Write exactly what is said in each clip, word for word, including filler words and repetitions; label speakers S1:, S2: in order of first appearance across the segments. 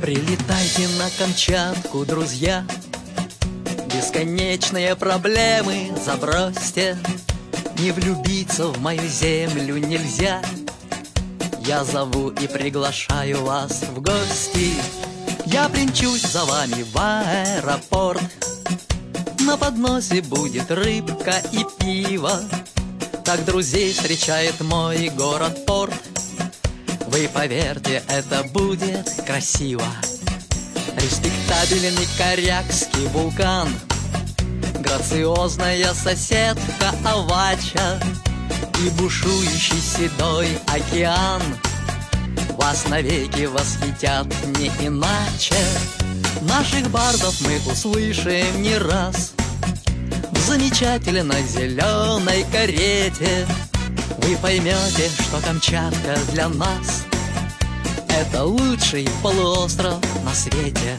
S1: Прилетайте на Камчатку, друзья, бесконечные проблемы забросьте. Не влюбиться в мою землю нельзя. Я зову и приглашаю вас в гости. Я примчусь за вами в аэропорт. На подносе будет рыбка и пиво. Так друзей встречает мой город-порт. Вы поверьте, это будет красиво. Респектабельный корякский вулкан, грациозная соседка Авача и бушующий седой океан вас навеки восхитят не иначе. Наших бардов мы услышим не раз в замечательной зеленой карете. Вы поймете, что Камчатка для нас — это лучший полуостров на свете.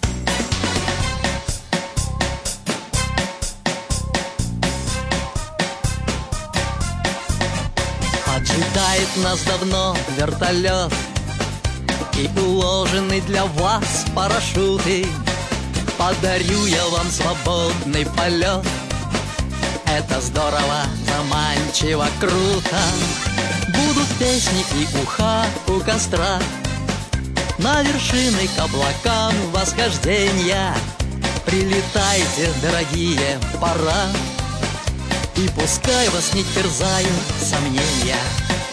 S1: Поджидает нас давно вертолет и уложены для вас парашюты. Подарю я вам свободный полет. Это здорово, заманчиво, круто. Будут песни и уха у костра. На вершины к облакам восхождения прилетайте, дорогие, пора. И пускай вас не терзают сомнения.